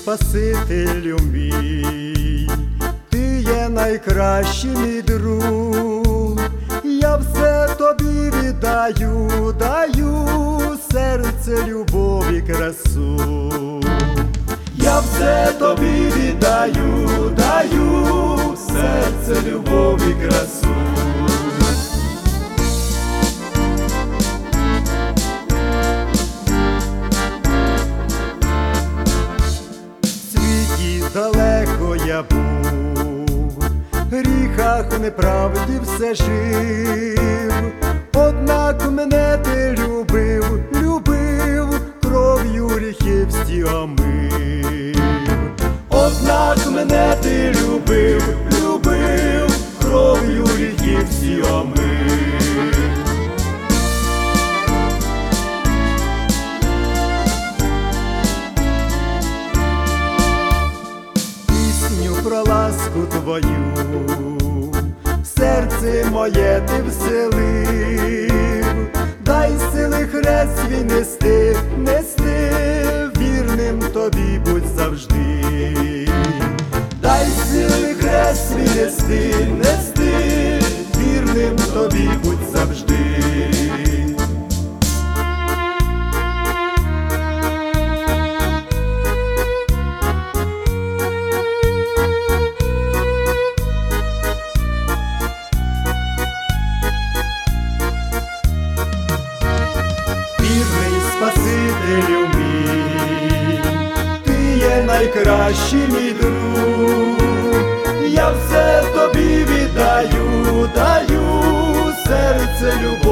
Спасителю мій, ти є найкращий мій друг, я все тобі віддаю, даю серце, любов і красу. Я все тобі віддаю, даю серце, любов і красу. Далеко я був, в гріхах, в неправді все жив, однак мене ти любив, любив, кров'ю гріхів всі омив. Однак мене ти любив, любив, кров'ю гріхів всі омив. Про ласку твою в серце моє ти вселив, дай сили хрест свій нести, нести, вірним тобі будь завжди. Дай сили хрест свій нести, нести, вірним тобі будь завжди. Спасителю мій, ти є найкращий мій друг, я все тобі віддаю, даю серце, любов.